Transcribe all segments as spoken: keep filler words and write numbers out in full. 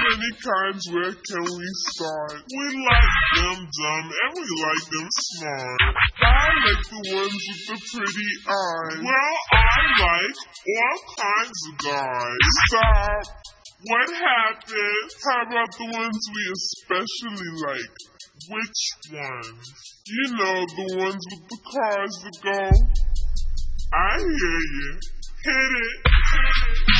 many kinds, where can we start? We like them dumb and we like them smart. I like the ones with the pretty eyes. Well, I like all kinds of guys. Stop. What happened? How about the ones we especially like? Which ones? You know, the ones with the cars that go. I hear you. Hit it. Hit it.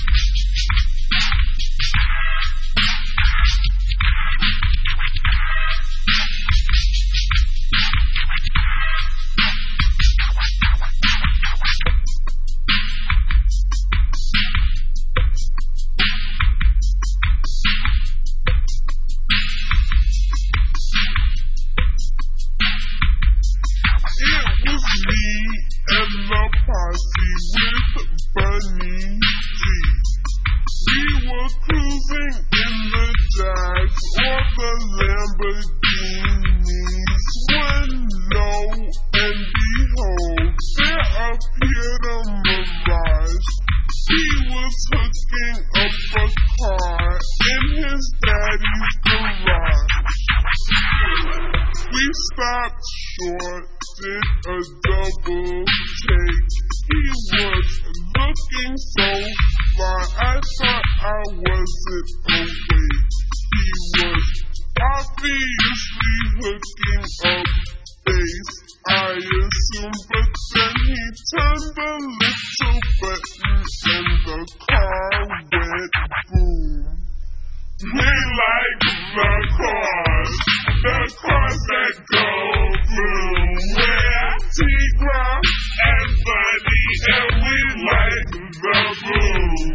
And the posse with Bunny G. We were cruising in the Jags or the Lamborghinis when lo and behold, there appeared a mirage. He was hooking up a car in his daddy's garage. We stopped short, did a double take. He was looking so fly, I thought I wasn't awake. He was obviously hooking up bass, I assume, but then he turned a little button and the car went boom. We like the cars, the cars that go boom. We're Tigra and Bunny, and we like the boom.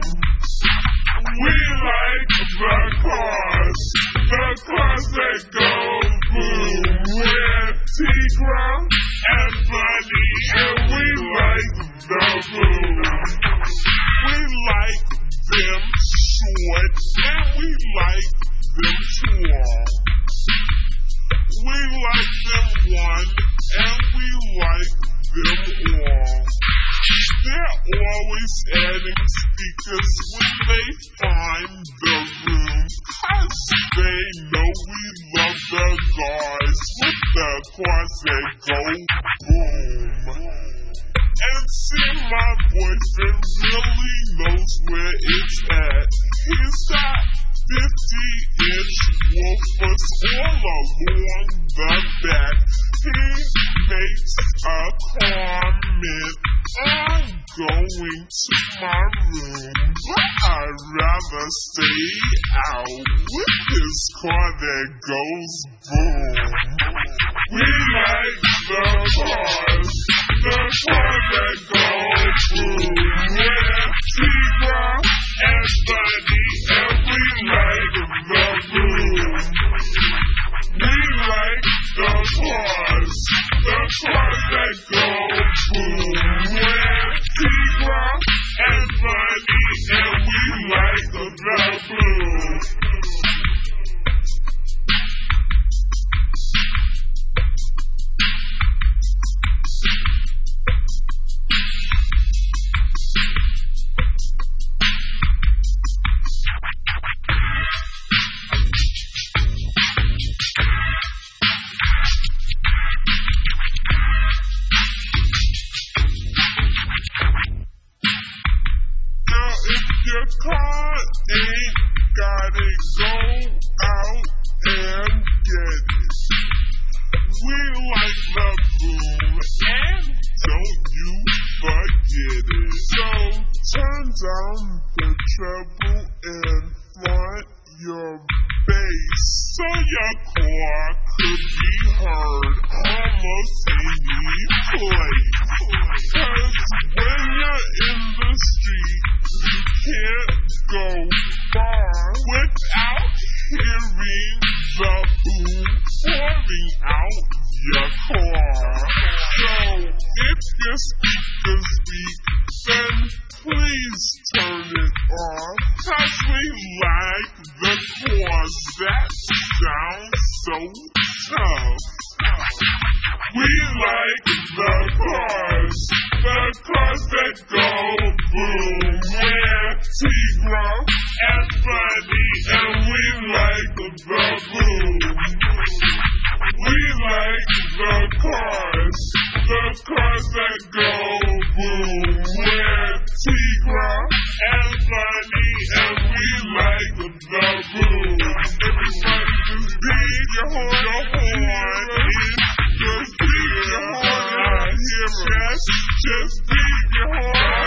We like the cars, the cars that go boom. We're Tigra and Bunny, and we like the boom. We like them short, and we like them tall. We like them one, and we like them all. They're always adding speakers when they find the room, 'cause they know we love the guys with the cars that go boom. And see, my boyfriend really knows where it's at. He's got fifty inch woofers all along the back. He makes a comment, I'm going to my room, but I'd rather stay out with his car that goes boom. We like the cars, the cars that go boom. Yeah, Tigra and Bunny, and we like the boom. We like the cars, the cars that go boom. Yeah, Tigra and Bunny, and we like the boom. Your car ain't gotta go out and get it. We like the boom, and don't you forget it. So turn down the treble and front your bass, so your car could be heard almost any place. 'Cause when you're in the street, you can't go far without hearing the boom pouring out your car. So if your speakers speak, then please turn it off, 'cause we that go boom. We're Tigra and Bunny, and we like the baboon. We like the cars, the cars that go boom. We're Tigra and Bunny, and we like the baboon. Everybody just beat your horn, your horn. Just beat your horn. I hear it. Just beat your horn.